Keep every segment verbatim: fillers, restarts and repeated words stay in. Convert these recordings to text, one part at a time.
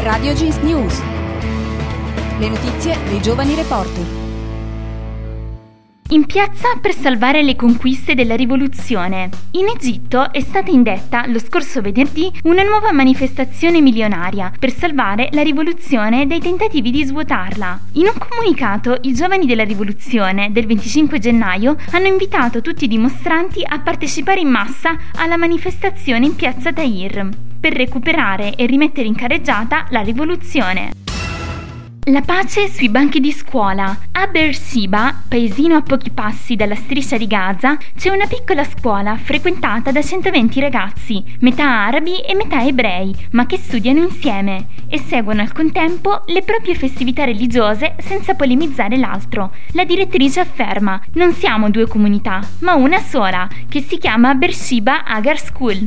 Radio Jeans News. Le notizie dei giovani reporter. In piazza per salvare le conquiste della rivoluzione. In Egitto è stata indetta lo scorso venerdì una nuova manifestazione milionaria per salvare la rivoluzione dai tentativi di svuotarla. In un comunicato, i giovani della rivoluzione del venticinque gennaio hanno invitato tutti i dimostranti a partecipare in massa alla manifestazione in piazza Tahrir per recuperare e rimettere in carreggiata la rivoluzione. La pace sui banchi di scuola. A Beersheba, paesino a pochi passi dalla striscia di Gaza, c'è una piccola scuola frequentata da centoventi ragazzi, metà arabi e metà ebrei, ma che studiano insieme e seguono al contempo le proprie festività religiose senza polemizzare l'altro. La direttrice afferma: non siamo due comunità, ma una sola, che si chiama Beersheba Hagar School.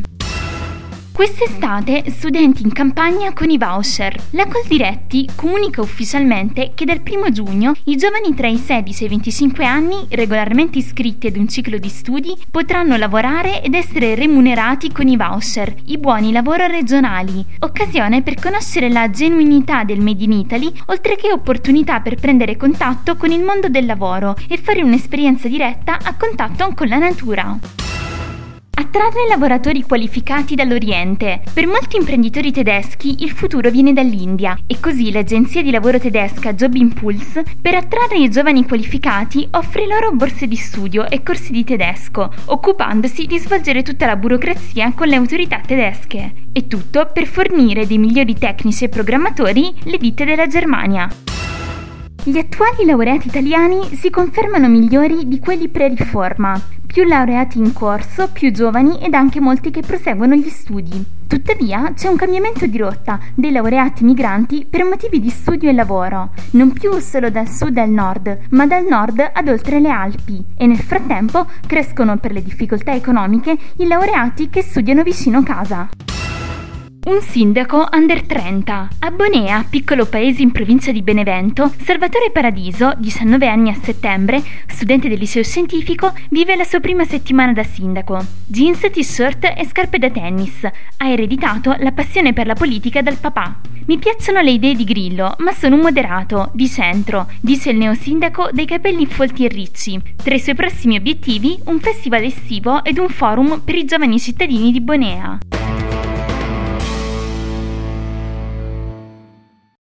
Quest'estate studenti in campagna con i voucher. La Coldiretti comunica ufficialmente che dal primo giugno i giovani tra i sedici e i venticinque anni, regolarmente iscritti ad un ciclo di studi, potranno lavorare ed essere remunerati con i voucher, i buoni lavoro regionali, occasione per conoscere la genuinità del Made in Italy, oltre che opportunità per prendere contatto con il mondo del lavoro e fare un'esperienza diretta a contatto con la natura. Attrarre lavoratori qualificati dall'Oriente. Per molti imprenditori tedeschi il futuro viene dall'India e così l'agenzia di lavoro tedesca Job Impulse, per attrarre i giovani qualificati, offre loro borse di studio e corsi di tedesco, occupandosi di svolgere tutta la burocrazia con le autorità tedesche. E tutto per fornire dei migliori tecnici e programmatori le ditte della Germania. Gli attuali laureati italiani si confermano migliori di quelli pre-riforma. Più laureati in corso, più giovani ed anche molti che proseguono gli studi. Tuttavia c'è un cambiamento di rotta dei laureati migranti per motivi di studio e lavoro, non più solo dal sud al nord, ma dal nord ad oltre le Alpi, e nel frattempo crescono per le difficoltà economiche i laureati che studiano vicino casa. Un sindaco under trenta. A Bonea, piccolo paese in provincia di Benevento, Salvatore Paradiso, diciannove anni a settembre, studente del liceo scientifico, vive la sua prima settimana da sindaco. Jeans, t-shirt e scarpe da tennis. Ha ereditato la passione per la politica dal papà. Mi piacciono le idee di Grillo, ma sono un moderato, di centro, dice il neosindaco dai capelli folti e ricci. Tra i suoi prossimi obiettivi, un festival estivo ed un forum per i giovani cittadini di Bonea.